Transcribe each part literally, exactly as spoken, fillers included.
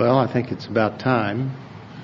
Well, I think it's about time.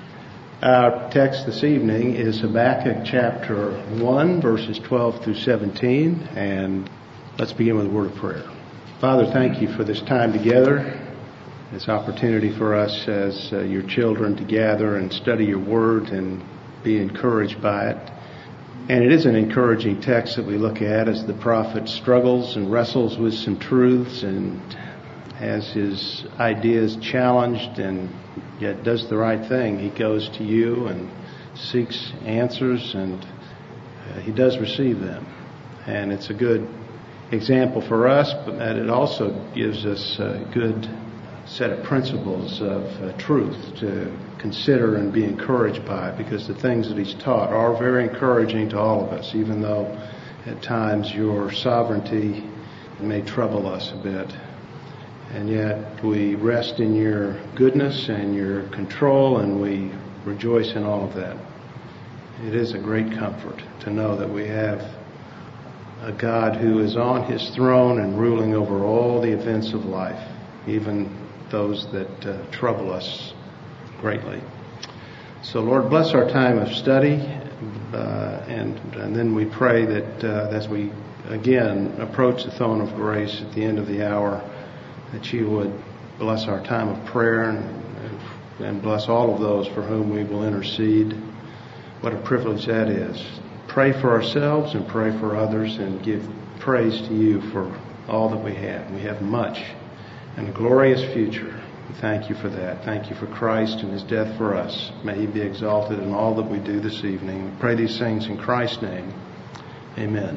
Our text this evening is Habakkuk chapter one, verses twelve through seventeen, and let's begin with a word of prayer. Father, thank you for this time together, this opportunity for us as uh, your children to gather and study your word and be encouraged by it. And it is an encouraging text that we look at as the prophet struggles and wrestles with some truths and has his ideas challenged and yet does the right thing. He goes to you and seeks answers, and uh, he does receive them. And it's a good example for us, but it also gives us a good set of principles of uh, truth to consider and be encouraged by, because the things that he's taught are very encouraging to all of us, even though at times your sovereignty may trouble us a bit. And yet we rest in your goodness and your control, and we rejoice in all of that. It is a great comfort to know that we have a God who is on his throne and ruling over all the events of life, even those that uh, trouble us greatly. So Lord, bless our time of study, uh, and, and then we pray that uh, as we again approach the throne of grace at the end of the hour, that you would bless our time of prayer and, and bless all of those for whom we will intercede. What a privilege that is. Pray for ourselves and pray for others and give praise to you for all that we have. We have much and a glorious future. We thank you for that. Thank you for Christ and his death for us. May he be exalted in all that we do this evening. We pray these things in Christ's name. Amen.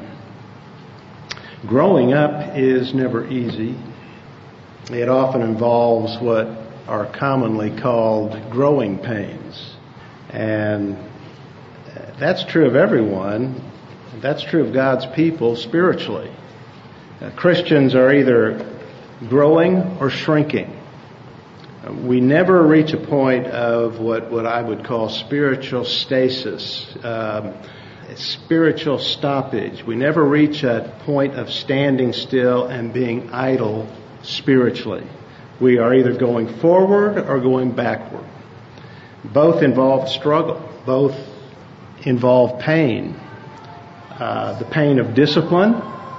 Growing up is never easy. It often involves what are commonly called growing pains. And that's true of everyone. That's true of God's people spiritually. Uh, Christians are either growing or shrinking. Uh, we never reach a point of what, what I would call spiritual stasis, um, spiritual stoppage. We never reach a point of standing still and being idle spiritually. We are either going forward or going backward. Both involve struggle. Both involve pain. Uh, the pain of discipline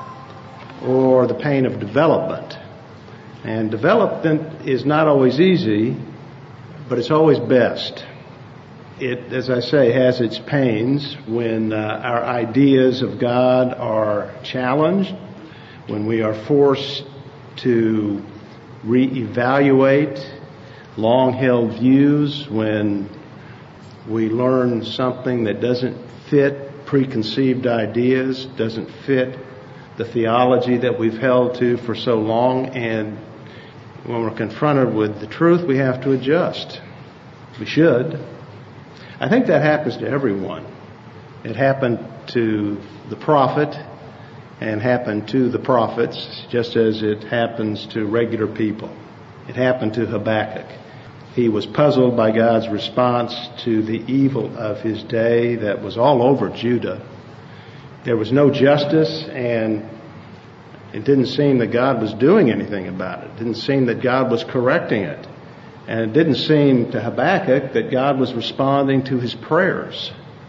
or the pain of development. And development is not always easy, but it's always best. It, as I say, has its pains when uh, our ideas of God are challenged, when we are forced to reevaluate long-held views, when we learn something that doesn't fit preconceived ideas, doesn't fit the theology that we've held to for so long, and when we're confronted with the truth, we have to adjust. We should. I think that happens to everyone. It happened to the prophet and happened to the prophets, just as it happens to regular people. It happened to Habakkuk. He was puzzled by God's response to the evil of his day that was all over Judah. There was no justice, and it didn't seem that God was doing anything about it. It didn't seem that God was correcting it. And it didn't seem to Habakkuk that God was responding to his prayers.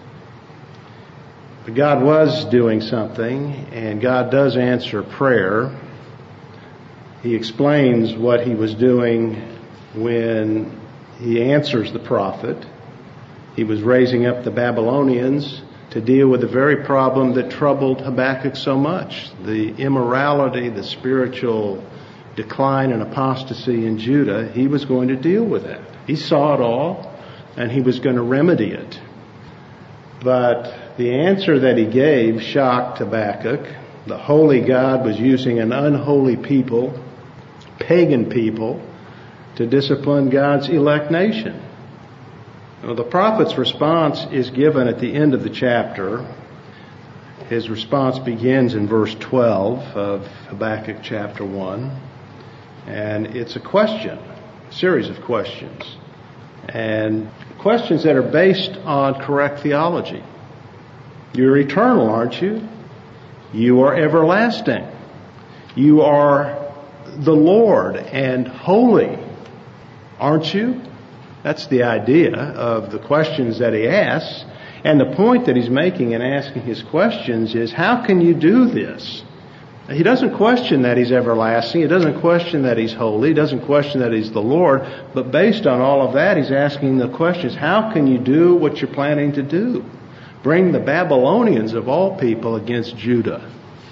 But God was doing something, and God does answer prayer. He explains what he was doing when he answers the prophet. He was raising up the Babylonians to deal with the very problem that troubled Habakkuk so much, the immorality, the spiritual decline and apostasy in Judah. He was going to deal with that. He saw it all, and he was going to remedy it. But the answer that he gave shocked Habakkuk. The holy God was using an unholy people, pagan people, to discipline God's elect nation. Well, the prophet's response is given at the end of the chapter. His response begins in verse twelve of Habakkuk chapter one. And it's a question, a series of questions. And questions that are based on correct theology. You're eternal, aren't you? You are everlasting. You are the Lord and holy. Aren't you? That's the idea of the questions that he asks. And the point that he's making in asking his questions is, how can you do this? He doesn't question that he's everlasting. He doesn't question that he's holy. He doesn't question that he's the Lord. But based on all of that, he's asking the questions, how can you do what you're planning to do? Bring the Babylonians of all people against Judah.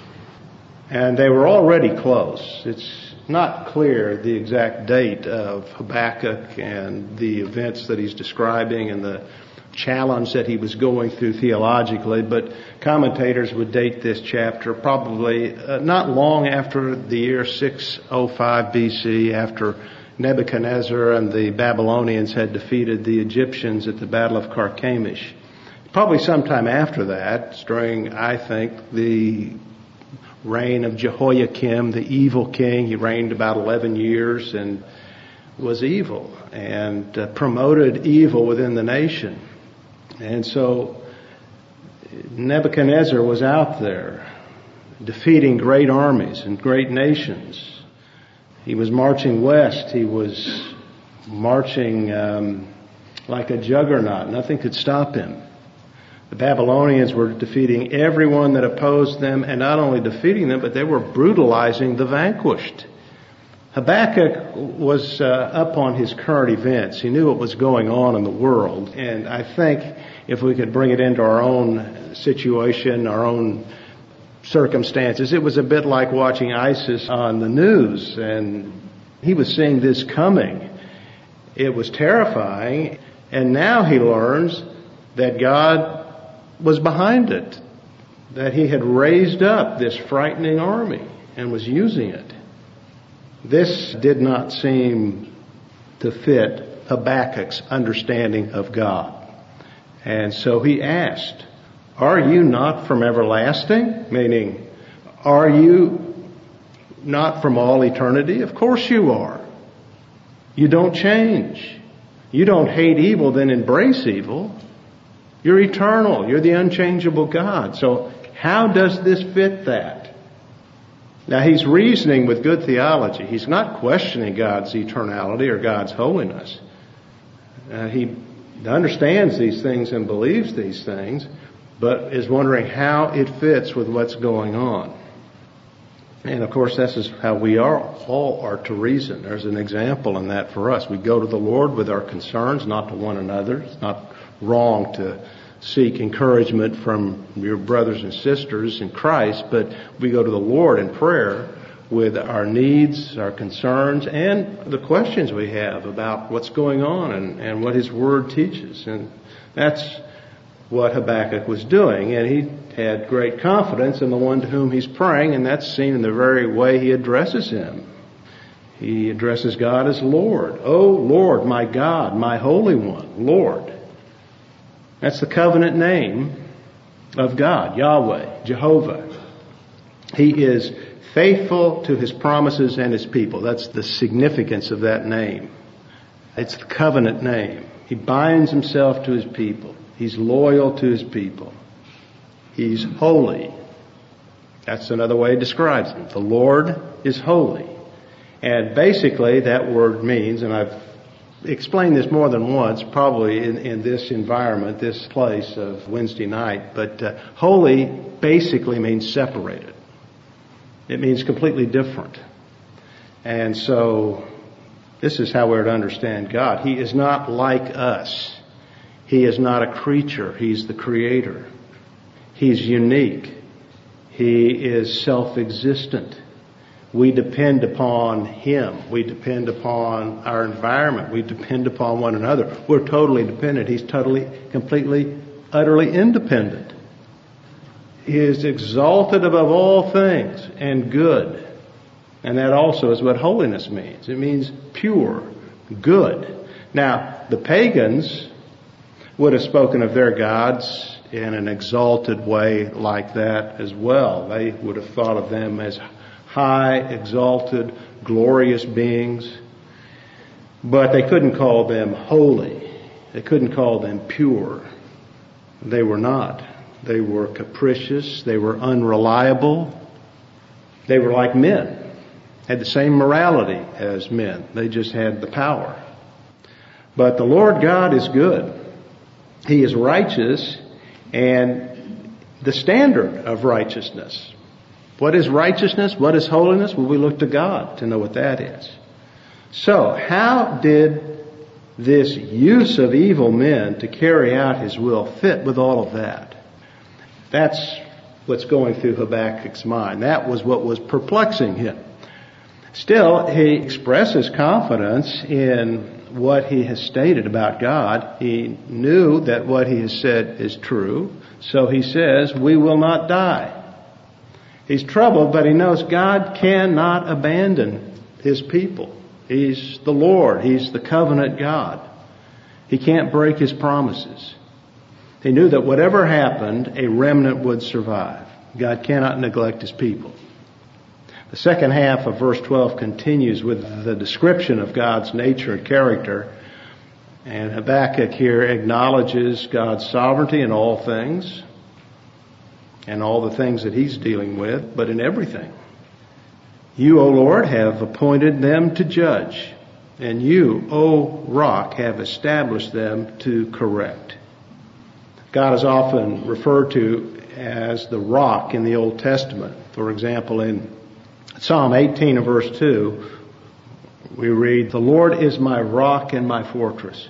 And they were already close. It's not clear the exact date of Habakkuk and the events that he's describing and the challenge that he was going through theologically, but commentators would date this chapter probably uh, not long after the year six oh five B C, after Nebuchadnezzar and the Babylonians had defeated the Egyptians at the Battle of Carchemish. Probably sometime after that, during, I think, the reign of Jehoiakim, the evil king. He reigned about eleven years and was evil and uh, promoted evil within the nation. And so Nebuchadnezzar was out there defeating great armies and great nations. He was marching west. He was marching um, like a juggernaut. Nothing could stop him. The Babylonians were defeating everyone that opposed them, and not only defeating them, but they were brutalizing the vanquished. Habakkuk was uh, up on his current events. He knew what was going on in the world. And I think if we could bring it into our own situation, our own circumstances, it was a bit like watching ISIS on the news. And he was seeing this coming. It was terrifying. And now he learns that God was behind it, that he had raised up this frightening army and was using it. This did not seem to fit Habakkuk's understanding of God. And so he asked, are you not from everlasting? Meaning, are you not from all eternity? Of course you are. You don't change. You don't hate evil, then embrace evil. You're eternal. You're the unchangeable God. So how does this fit that? Now, he's reasoning with good theology. He's not questioning God's eternality or God's holiness. Uh, he understands these things and believes these things, but is wondering how it fits with what's going on. And, of course, this is how we are, all are to reason. There's an example in that for us. We go to the Lord with our concerns, not to one another. It's not wrong to seek encouragement from your brothers and sisters in Christ, but we go to the Lord in prayer with our needs, our concerns, and the questions we have about what's going on and, and what His Word teaches. And that's what Habakkuk was doing. And he had great confidence in the one to whom he's praying, and that's seen in the very way he addresses Him. He addresses God as Lord. Oh, Lord, my God, my Holy One, Lord. That's the covenant name of God, Yahweh, Jehovah. He is faithful to His promises and His people. That's the significance of that name. It's the covenant name. He binds Himself to His people. He's loyal to His people. He's holy. That's another way it describes Him. The Lord is holy. And basically that word means, and I've explained this more than once, probably in, in this environment, this place of Wednesday night, but uh, holy basically means separated. It means completely different. And so this is how we're to understand God. He is not like us. He is not a creature. He's the Creator. He's unique. He is self-existent. We depend upon Him. We depend upon our environment. We depend upon one another. We're totally dependent. He's totally, completely, utterly independent. He is exalted above all things and good. And that also is what holiness means. It means pure, good. Now, the pagans would have spoken of their gods in an exalted way like that as well. They would have thought of them as high, exalted, glorious beings. But they couldn't call them holy. They couldn't call them pure. They were not. They were capricious. They were unreliable. They were like men. Had the same morality as men. They just had the power. But the Lord God is good. He is righteous, and the standard of righteousness. What is righteousness? What is holiness? Well, we look to God to know what that is. So, how did this use of evil men to carry out His will fit with all of that? That's what's going through Habakkuk's mind. That was what was perplexing him. Still, he expresses confidence in what he has stated about God. He knew that what he has said is true, so he says, we will not die. He's troubled, but he knows God cannot abandon His people. He's the Lord. He's the covenant God. He can't break His promises. He knew that whatever happened, a remnant would survive. God cannot neglect His people. The second half of verse twelve continues with the description of God's nature and character. And Habakkuk here acknowledges God's sovereignty in all things and all the things that he's dealing with, but in everything. You, O Lord, have appointed them to judge, and you, O rock, have established them to correct. God is often referred to as the rock in the Old Testament. For example, in Psalm eighteen and verse two, we read, the Lord is my rock and my fortress.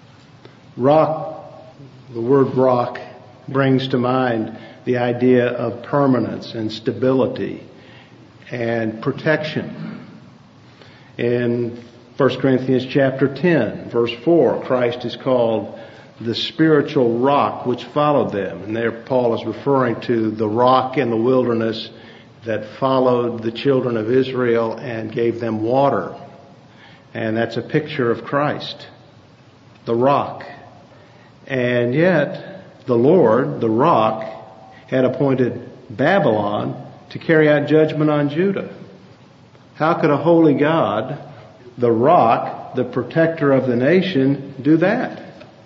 Rock, the word rock, brings to mind the idea of permanence and stability and protection. In First Corinthians chapter ten, verse four, Christ is called the spiritual rock which followed them. And there Paul is referring to the rock in the wilderness that followed the children of Israel and gave them water. And that's a picture of Christ, the rock. And yet, the Lord, the rock, had appointed Babylon to carry out judgment on Judah. How could a holy God, the rock, the protector of the nation, do that?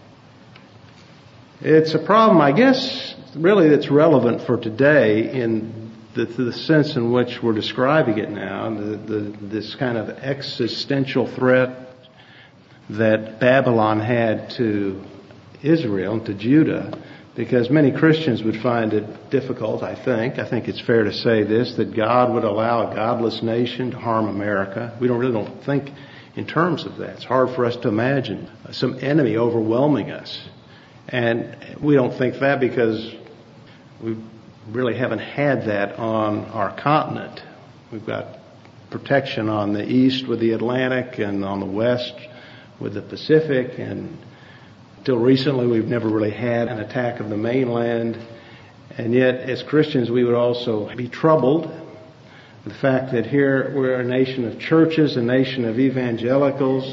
It's a problem, I guess, really that's relevant for today in the, the sense in which we're describing it now, the, the, this kind of existential threat that Babylon had to Israel and to Judah, because many Christians would find it difficult, I think. I think it's fair to say this, that God would allow a godless nation to harm America. We don't really don't think in terms of that. It's hard for us to imagine some enemy overwhelming us. And we don't think that because we really haven't had that on our continent. We've got protection on the east with the Atlantic and on the west with the Pacific, and until recently we've never really had an attack of the mainland. And yet as Christians we would also be troubled with the fact that here we're a nation of churches, a nation of evangelicals.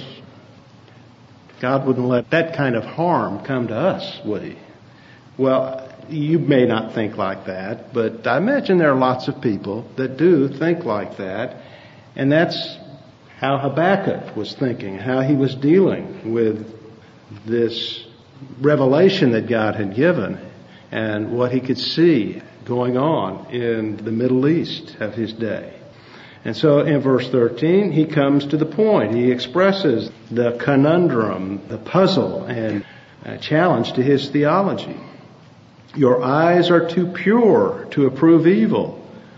God wouldn't let that kind of harm come to us, would He? Well, you may not think like that, but I imagine there are lots of people that do think like that. And that's how Habakkuk was thinking, how he was dealing with this revelation that God had given and what he could see going on in the Middle East of his day. And so in verse thirteen, he comes to the point. He expresses the conundrum, the puzzle, and a challenge to his theology. Your eyes are too pure to approve evil,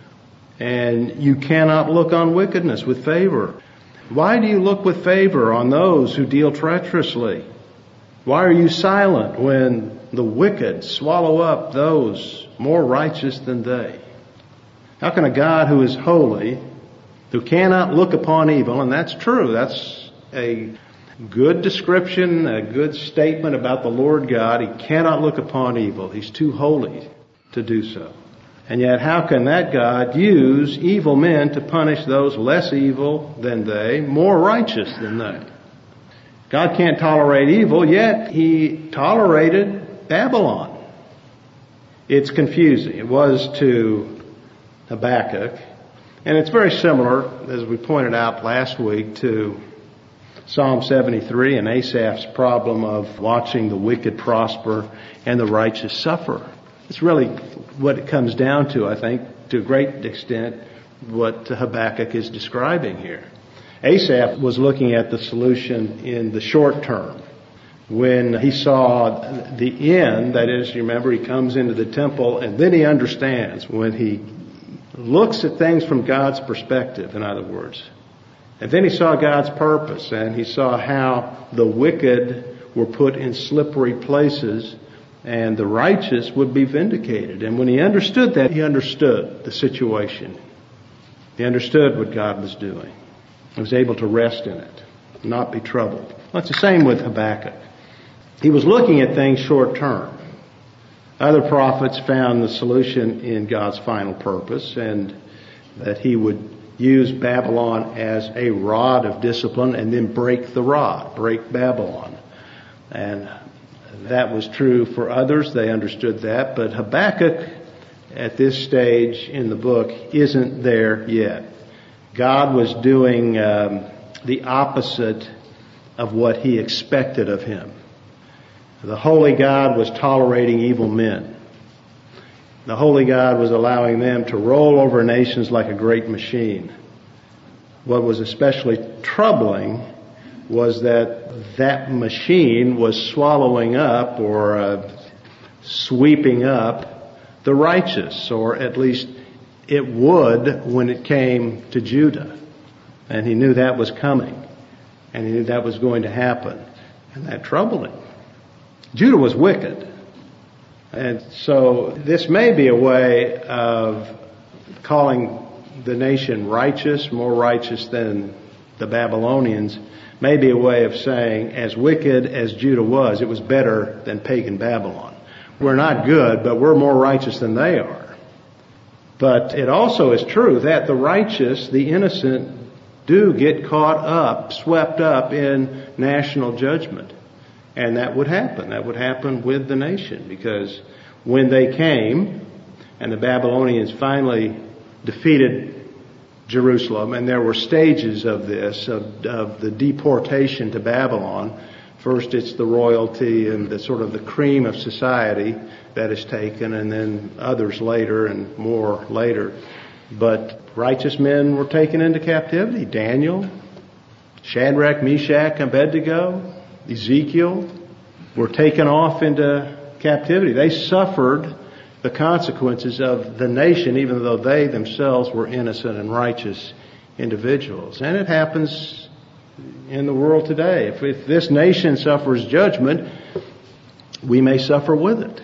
and you cannot look on wickedness with favor. Why do you look with favor on those who deal treacherously? Why are you silent when the wicked swallow up those more righteous than they? How can a God who is holy, who cannot look upon evil, and that's true, that's a good description, a good statement about the Lord God. He cannot look upon evil. He's too holy to do so. And yet how can that God use evil men to punish those less evil than they, more righteous than they? God can't tolerate evil, yet He tolerated Babylon. It's confusing. It was to Habakkuk. And it's very similar, as we pointed out last week, to Psalm seventy-three and Asaph's problem of watching the wicked prosper and the righteous suffer. It's really what it comes down to, I think, to a great extent, what Habakkuk is describing here. Asaph was looking at the solution in the short term. when he saw the end, that is, you remember, he comes into the temple and then he understands when he looks at things from God's perspective, in other words. And then he saw God's purpose, and he saw how the wicked were put in slippery places and the righteous would be vindicated. And when he understood that, he understood the situation. He understood what God was doing. He was able to rest in it, not be troubled. Well, it's the same with Habakkuk. He was looking at things short term. Other prophets found the solution in God's final purpose, and that he would use Babylon as a rod of discipline and then break the rod, break Babylon. And that was true for others. They understood that. But Habakkuk, at this stage in the book, isn't there yet. God was doing um, the opposite of what he expected of him. The holy God was tolerating evil men. The holy God was allowing them to roll over nations like a great machine. What was especially troubling was that that machine was swallowing up or uh, sweeping up the righteous, or at least it would when it came to Judah. And he knew that was coming. And he knew that was going to happen. And that troubled him. Judah was wicked. And so this may be a way of calling the nation righteous, more righteous than the Babylonians, may be a way of saying, as wicked as Judah was, it was better than pagan Babylon. We're not good, but we're more righteous than they are. But it also is true that the righteous, the innocent, do get caught up, swept up in national judgment. And that would happen. That would happen with the nation, because when they came and the Babylonians finally defeated Jerusalem, and there were stages of this, of, of the deportation to Babylon. First it's the royalty and the sort of the cream of society that is taken, and then others later and more later. But righteous men were taken into captivity. Daniel, Shadrach, Meshach, Abednego, Ezekiel were taken off into captivity. They suffered the consequences of the nation, even though they themselves were innocent and righteous individuals. And it happens in the world today. If, if this nation suffers judgment, we may suffer with it.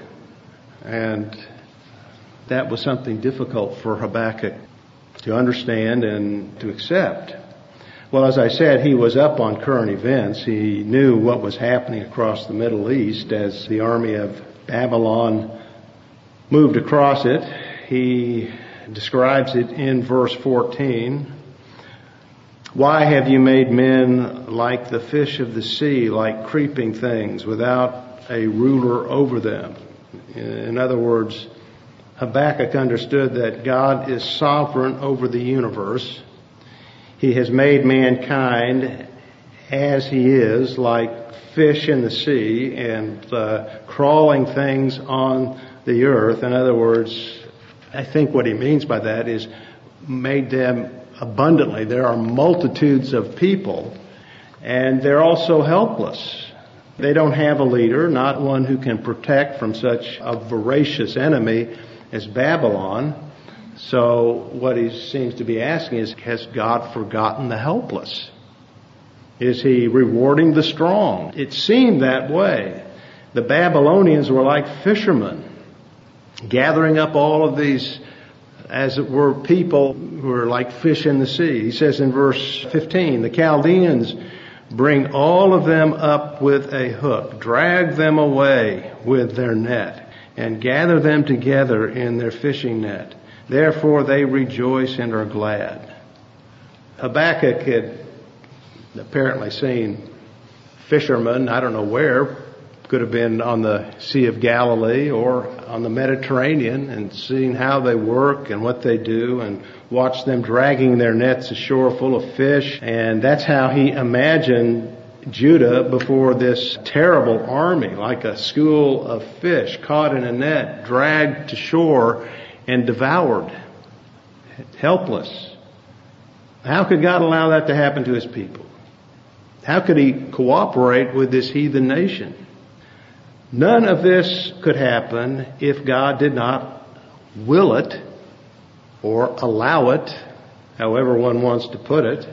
And that was something difficult for Habakkuk to understand and to accept. Well, as I said, he was up on current events. He knew what was happening across the Middle East as the army of Babylon moved across it. He describes it in verse fourteen. Why have you made men like the fish of the sea, like creeping things, without a ruler over them? In other words, Habakkuk understood that God is sovereign over the universe. He has made mankind as he is, like fish in the sea and uh, crawling things on the earth. In other words, I think what he means by that is made them abundantly. There are multitudes of people, and they're also helpless. They don't have a leader, not one who can protect from such a voracious enemy as Babylon. So what he seems to be asking is, has God forgotten the helpless? Is he rewarding the strong? It seemed that way. The Babylonians were like fishermen, gathering up all of these, as it were, people who are like fish in the sea. He says in verse fifteen, the Chaldeans bring all of them up with a hook, drag them away with their net, and gather them together in their fishing net. Therefore they rejoice and are glad. Habakkuk had apparently seen fishermen, I don't know where, could have been on the Sea of Galilee or on the Mediterranean, and seen how they work and what they do, and watched them dragging their nets ashore full of fish. And that's how he imagined Judah before this terrible army, like a school of fish caught in a net, dragged to shore and devoured, helpless. How could God allow that to happen to his people? How could he cooperate with this heathen nation? None of this could happen if God did not will it or allow it, however one wants to put it.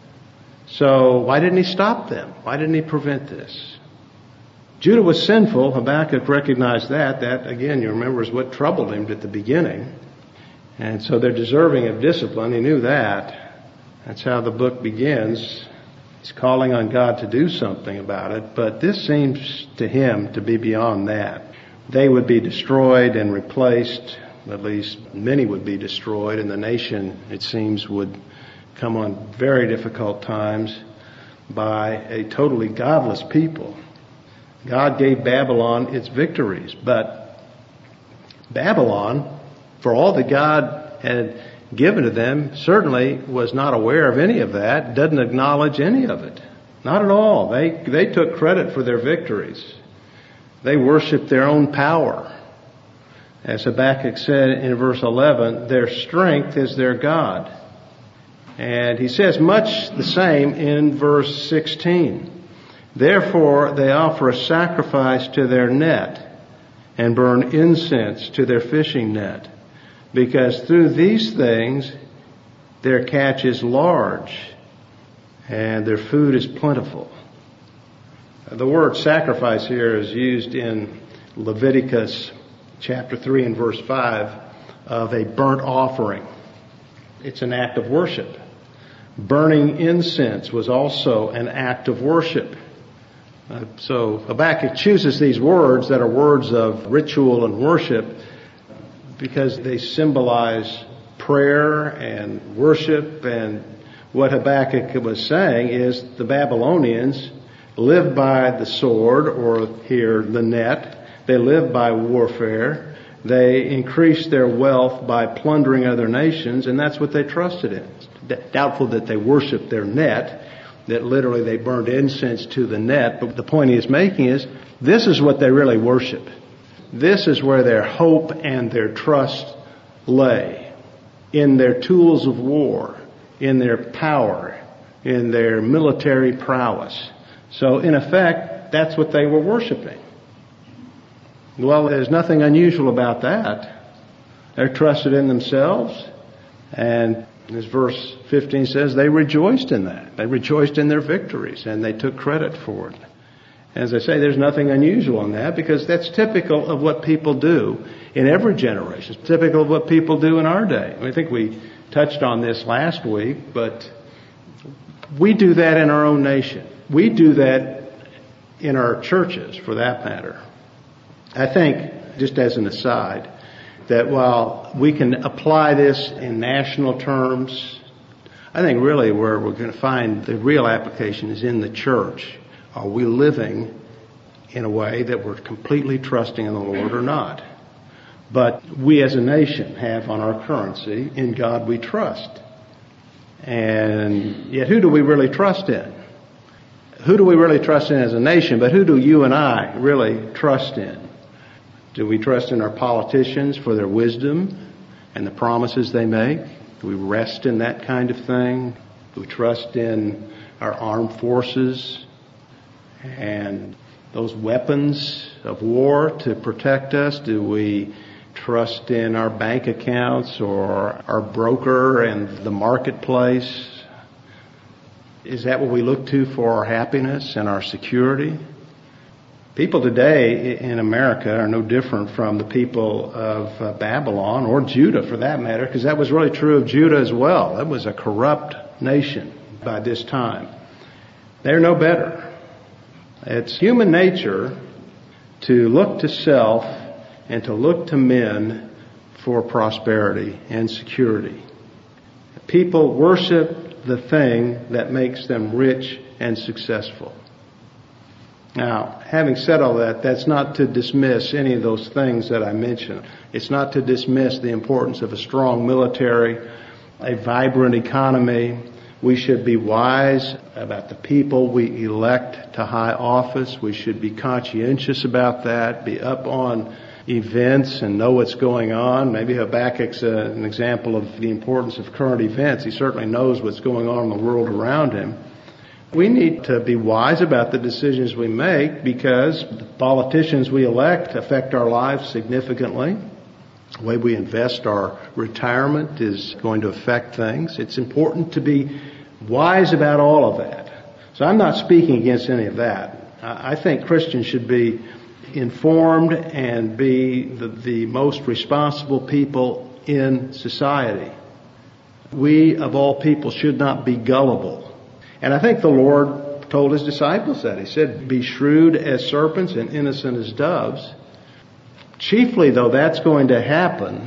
So why didn't he stop them? Why didn't he prevent this? Judah was sinful. Habakkuk recognized that. That, again, you remember, is what troubled him at the beginning. And so they're deserving of discipline. He knew that. That's how the book begins. He's calling on God to do something about it. But this seems to him to be beyond that. They would be destroyed and replaced. At least many would be destroyed. And the nation, it seems, would come on very difficult times by a totally godless people. God gave Babylon its victories, but Babylon, for all that God had given to them, certainly was not aware of any of that, doesn't acknowledge any of it. Not at all. They, they took credit for their victories. They worshiped their own power. As Habakkuk said in verse eleven, their strength is their God. And he says much the same in verse sixteen. Therefore they offer a sacrifice to their net and burn incense to their fishing net, because through these things their catch is large and their food is plentiful. The word sacrifice here is used in Leviticus chapter three and verse five of a burnt offering. It's an act of worship. Burning incense was also an act of worship. Uh, so Habakkuk chooses these words that are words of ritual and worship because they symbolize prayer and worship. And what Habakkuk was saying is the Babylonians lived by the sword, or here the net. They lived by warfare. They increased their wealth by plundering other nations, and that's what they trusted in. Doubtful that they worshiped their net, that literally they burned incense to the net. But the point he is making is this is what they really worship. This is where their hope and their trust lay, in their tools of war, in their power, in their military prowess. So in effect, that's what they were worshiping. Well, there's nothing unusual about that. They're trusted in themselves, and as verse fifteen says, they rejoiced in that. They rejoiced in their victories, and they took credit for it. As I say, there's nothing unusual in that, because that's typical of what people do in every generation. It's typical of what people do in our day. I think we touched on this last week, but we do that in our own nation. We do that in our churches, for that matter. I think, just as an aside, that while we can apply this in national terms, I think really where we're going to find the real application is in the church. Are we living in a way that we're completely trusting in the Lord or not? But we as a nation have on our currency, in God we trust. And yet who do we really trust in? Who do we really trust in as a nation? But who do you and I really trust in? Do we trust in our politicians for their wisdom and the promises they make? Do we rest in that kind of thing? Do we trust in our armed forces and those weapons of war to protect us? Do we trust in our bank accounts or our broker and the marketplace? Is that what we look to for our happiness and our security? People today in America are no different from the people of uh, Babylon, or Judah for that matter, because that was really true of Judah as well. That was a corrupt nation by this time. They're no better. It's human nature to look to self and to look to men for prosperity and security. People worship the thing that makes them rich and successful. Now, having said all that, that's not to dismiss any of those things that I mentioned. It's not to dismiss the importance of a strong military, a vibrant economy. We should be wise about the people we elect to high office. We should be conscientious about that, be up on events and know what's going on. Maybe Habakkuk's a, an example of the importance of current events. He certainly knows what's going on in the world around him. We need to be wise about the decisions we make because the politicians we elect affect our lives significantly. The way we invest our retirement is going to affect things. It's important to be wise about all of that. So I'm not speaking against any of that. I think Christians should be informed and be the, the most responsible people in society. We, of all people, should not be gullible. And I think the Lord told His disciples that. He said, be shrewd as serpents and innocent as doves. Chiefly, though, that's going to happen,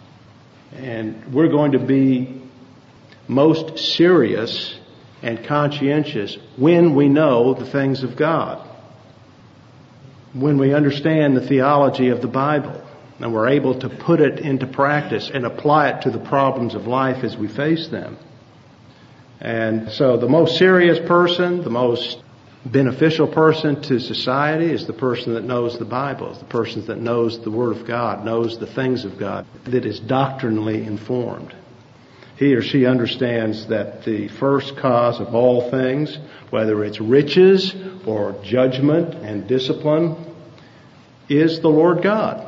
and we're going to be most serious and conscientious when we know the things of God, when we understand the theology of the Bible, and we're able to put it into practice and apply it to the problems of life as we face them. And so the most serious person, the most beneficial person to society is the person that knows the Bible, is the person that knows the Word of God, knows the things of God, that is doctrinally informed. He or she understands that the first cause of all things, whether it's riches or judgment and discipline, is the Lord God.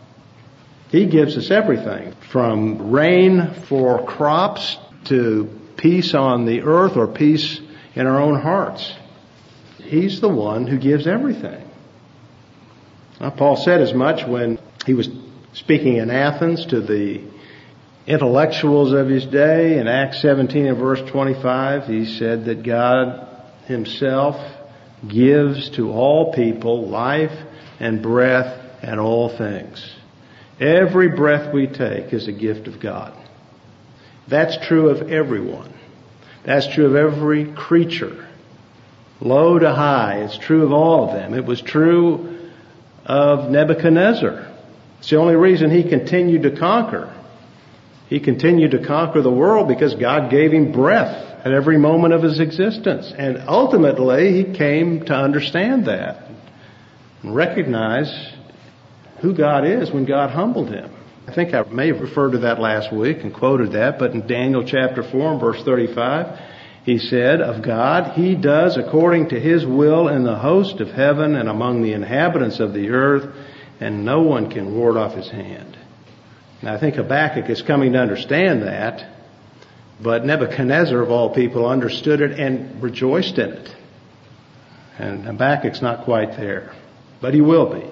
He gives us everything, from rain for crops to peace on the earth or peace in our own hearts. He's the one who gives everything. Now, Paul said as much when he was speaking in Athens to the intellectuals of his day. In Acts seventeen and verse twenty-five, he said that God Himself gives to all people life and breath and all things. Every breath we take is a gift of God. That's true of everyone. That's true of every creature. Low to high, it's true of all of them. It was true of Nebuchadnezzar. It's the only reason he continued to conquer. He continued to conquer the world because God gave him breath at every moment of his existence. And ultimately, he came to understand that and recognize who God is when God humbled him. I think I may have referred to that last week and quoted that, but in Daniel chapter four and verse thirty-five, he said, of God, He does according to His will in the host of heaven and among the inhabitants of the earth, and no one can ward off His hand. Now, I think Habakkuk is coming to understand that, but Nebuchadnezzar, of all people, understood it and rejoiced in it. And Habakkuk's not quite there, but he will be.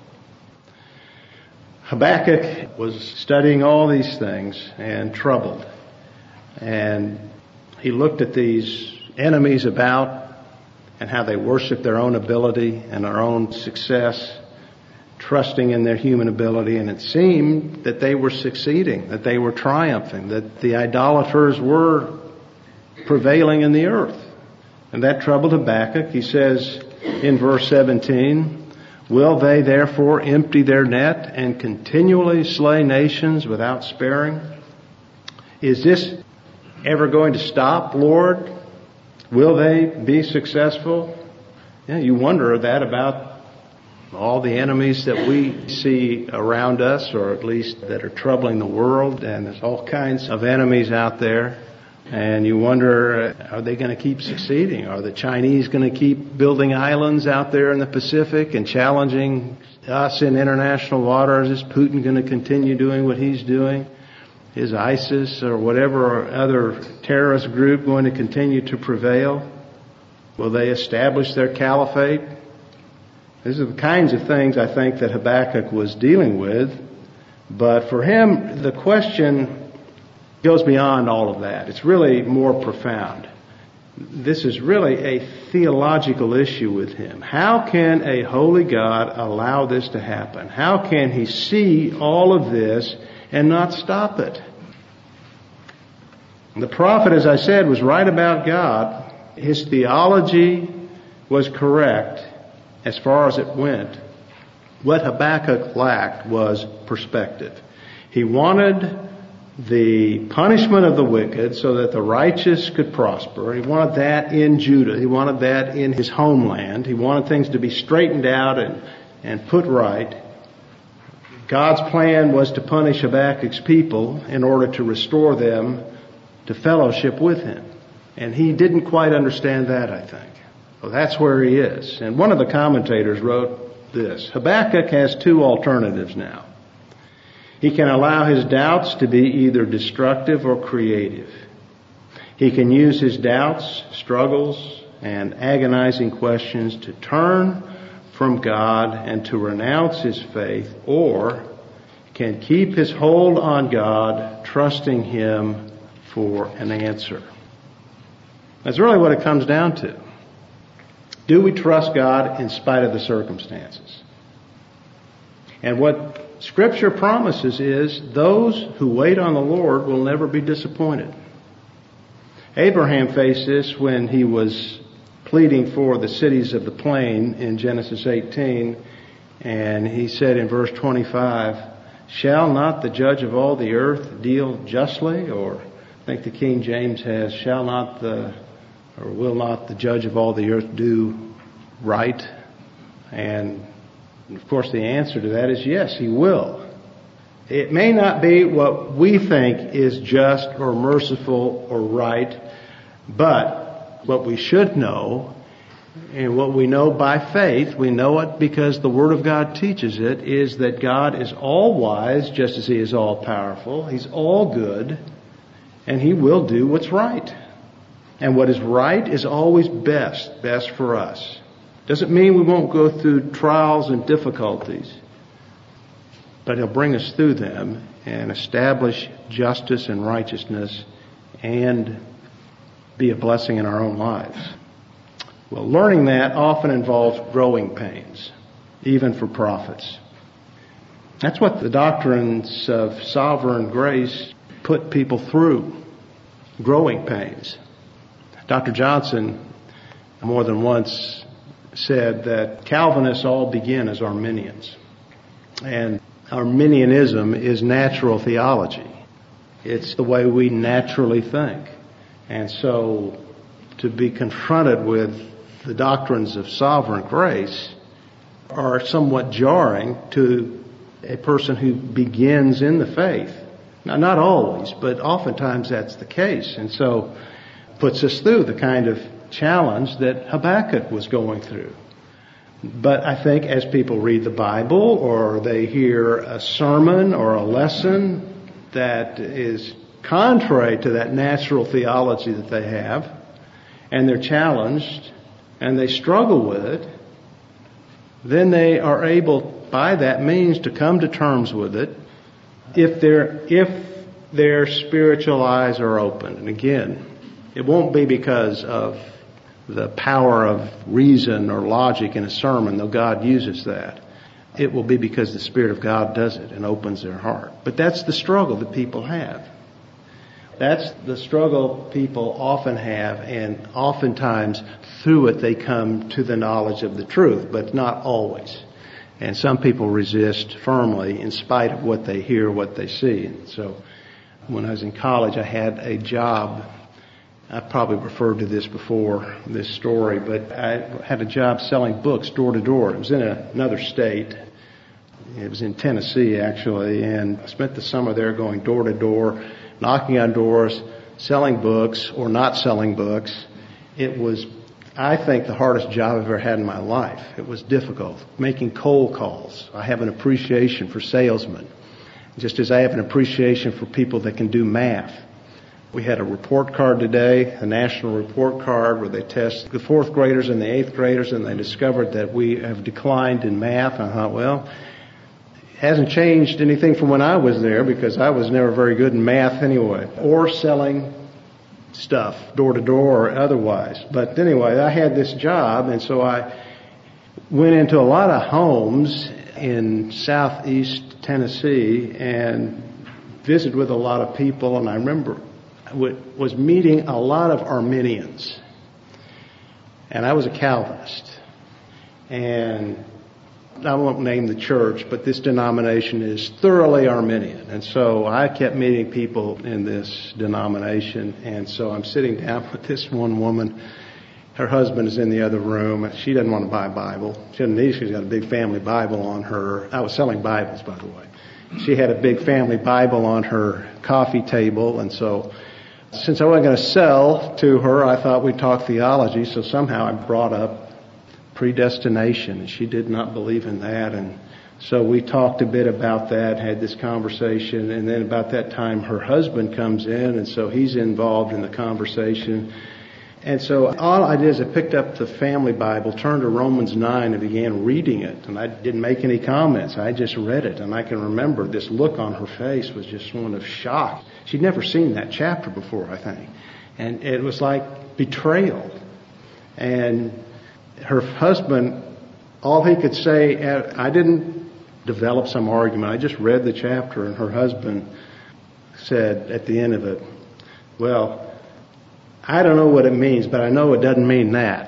Habakkuk was studying all these things and troubled. And he looked at these enemies about and how they worshiped their own ability and their own success, trusting in their human ability. And it seemed that they were succeeding, that they were triumphing, that the idolaters were prevailing in the earth. And that troubled Habakkuk. He says in verse seventeen, will they therefore empty their net and continually slay nations without sparing? Is this ever going to stop, Lord? Will they be successful? Yeah, you wonder that about all the enemies that we see around us, or at least that are troubling the world. And there's all kinds of enemies out there. And you wonder, are they going to keep succeeding? Are the Chinese going to keep building islands out there in the Pacific and challenging us in international waters? Is Putin going to continue doing what he's doing? Is ISIS or whatever other terrorist group going to continue to prevail? Will they establish their caliphate? These are the kinds of things I think that Habakkuk was dealing with. But for him, the question goes beyond all of that. It's really more profound. This is really a theological issue with him. How can a holy God allow this to happen? How can He see all of this and not stop it? The prophet, as I said, was right about God. His theology was correct as far as it went. What Habakkuk lacked was perspective. He wanted the punishment of the wicked so that the righteous could prosper. He wanted that in Judah. He wanted that in his homeland. He wanted things to be straightened out and, and put right. God's plan was to punish Habakkuk's people in order to restore them to fellowship with Him. And he didn't quite understand that, I think. Well, that's where he is. And one of the commentators wrote this: Habakkuk has two alternatives now. He can allow his doubts to be either destructive or creative. He can use his doubts, struggles, and agonizing questions to turn from God and to renounce his faith, or can keep his hold on God, trusting him for an answer. That's really what it comes down to. Do we trust God in spite of the circumstances? And what Scripture promises is those who wait on the Lord will never be disappointed. Abraham faced this when he was pleading for the cities of the plain in Genesis eighteen, and he said in verse twenty-five, shall not the judge of all the earth deal justly? Or I think the King James has, shall not the, or will not the judge of all the earth do right? And of course the answer to that is yes, he will. It may not be what we think is just or merciful or right, but what we should know, and what we know by faith, we know it because the Word of God teaches it, is that God is all wise just as He is all powerful. He's all good, and He will do what's right. And what is right is always best, best for us. Doesn't mean we won't go through trials and difficulties, but He'll bring us through them and establish justice and righteousness and be a blessing in our own lives. Well, learning that often involves growing pains, even for prophets. That's what the doctrines of sovereign grace put people through, growing pains. Doctor Johnson more than once said that Calvinists all begin as Arminians. And Arminianism is natural theology. It's the way we naturally think. And so to be confronted with the doctrines of sovereign grace are somewhat jarring to a person who begins in the faith. Now, not always, but oftentimes that's the case. And so puts us through the kind of challenge that Habakkuk was going through. But I think as people read the Bible or they hear a sermon or a lesson that is contrary to that natural theology that they have, and they're challenged and they struggle with it, then they are able by that means to come to terms with it if their if their spiritual eyes are open. And again, it won't be because of the power of reason or logic in a sermon, though God uses that. It will be because the Spirit of God does it and opens their heart. But that's the struggle that people have. That's the struggle people often have, and oftentimes through it they come to the knowledge of the truth, but not always. And some people resist firmly in spite of what they hear, what they see. And so when I was in college, I had a job. I've probably referred to this before, this story, but I had a job selling books door to door. It was in a, another state. It was in Tennessee, actually, and I spent the summer there going door to door, knocking on doors, selling books or not selling books. It was, I think, the hardest job I've ever had in my life. It was difficult. Making cold calls. I have an appreciation for salesmen, just as I have an appreciation for people that can do math. We had a report card today, a national report card, where they test the fourth graders and the eighth graders, and they discovered that we have declined in math. I thought, well, it hasn't changed anything from when I was there, because I was never very good in math anyway, or selling stuff door to door or otherwise. But anyway, I had this job, and so I went into a lot of homes in southeast Tennessee and visited with a lot of people, and I remember was meeting a lot of Arminians. And I was a Calvinist. And I won't name the church, but this denomination is thoroughly Arminian. And so I kept meeting people in this denomination. And so I'm sitting down with this one woman. Her husband is in the other room. She doesn't want to buy a Bible. She doesn't need it. She's got a big family Bible on her. I was selling Bibles, by the way. She had a big family Bible on her coffee table. And so Since I wasn't going to sell to her, I thought we'd talk theology, so somehow I brought up predestination, and she did not believe in that. And so we talked a bit about that, had this conversation, and then about that time her husband comes in, and so he's involved in the conversation. And so all I did is I picked up the family Bible, turned to Romans nine, and began reading it. And I didn't make any comments. I just read it. And I can remember this look on her face was just one of shock. She'd never seen that chapter before, I think. And it was like betrayal. And her husband, all he could say, I didn't develop some argument. I just read the chapter, and her husband said at the end of it, well, I don't know what it means, but I know it doesn't mean that.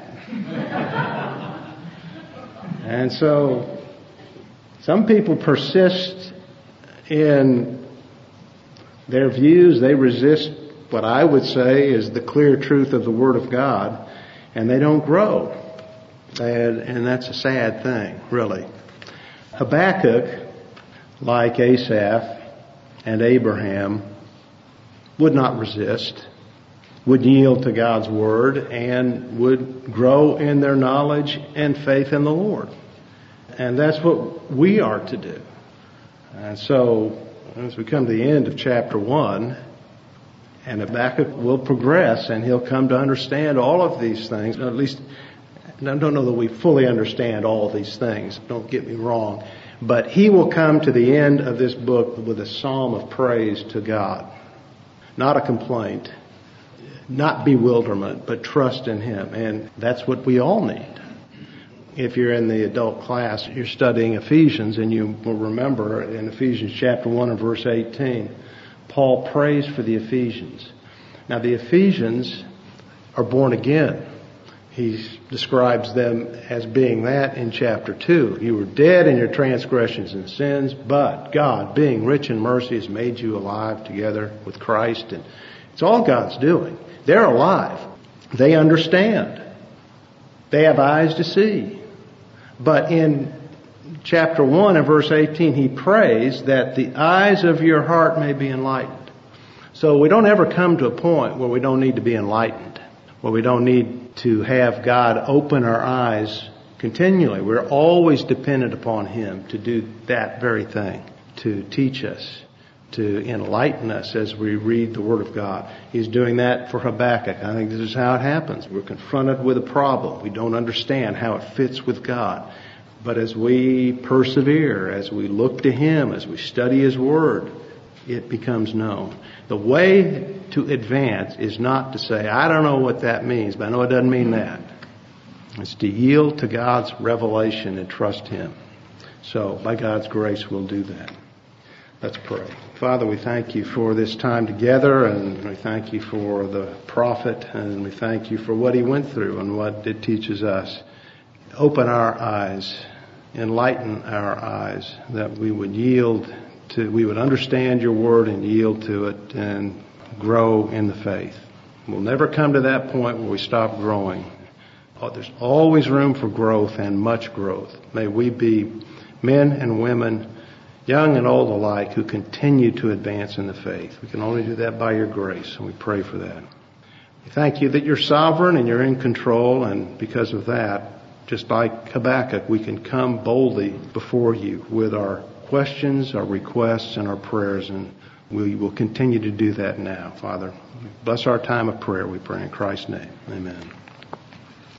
And so some people persist in their views. They resist what I would say is the clear truth of the Word of God, and they don't grow. And, and that's a sad thing, really. Habakkuk, like Asaph and Abraham, would not resist, would yield to God's Word, and would grow in their knowledge and faith in the Lord. And that's what we are to do. And so, as we come to the end of chapter one, and Habakkuk will progress, and he'll come to understand all of these things. At least, I don't know that we fully understand all of these things. Don't get me wrong. But he will come to the end of this book with a psalm of praise to God. Not a complaint. Not bewilderment, but trust in Him. And that's what we all need. If you're in the adult class, you're studying Ephesians, and you will remember in Ephesians chapter one and verse eighteen, Paul prays for the Ephesians. Now the Ephesians are born again. He describes them as being that in chapter two. You were dead in your transgressions and sins, but God, being rich in mercy, has made you alive together with Christ. And it's all God's doing. They're alive. They understand. They have eyes to see. But in chapter one and verse eighteen, he prays that the eyes of your heart may be enlightened. So we don't ever come to a point where we don't need to be enlightened, where we don't need to have God open our eyes continually. We're always dependent upon Him to do that very thing, to teach us, to enlighten us as we read the Word of God. He's doing that for Habakkuk. I think this is how it happens. We're confronted with a problem. We don't understand how it fits with God. But as we persevere, as we look to Him, as we study His Word, it becomes known. The way to advance is not to say, I don't know what that means, but I know it doesn't mean that. It's to yield to God's revelation and trust Him. So, by God's grace, we'll do that. Let's pray. Father, we thank You for this time together, and we thank You for the prophet, and we thank You for what he went through and what it teaches us. Open our eyes, enlighten our eyes, that we would yield to, we would understand Your Word and yield to it and grow in the faith. We'll never come to that point where we stop growing. Oh, there's always room for growth, and much growth. May we be men and women, young and old alike, who continue to advance in the faith. We can only do that by Your grace, and we pray for that. We thank You that You're sovereign and You're in control, and because of that, just like Habakkuk, we can come boldly before You with our questions, our requests, and our prayers, and we will continue to do that now, Father. Bless our time of prayer, we pray in Christ's name. Amen.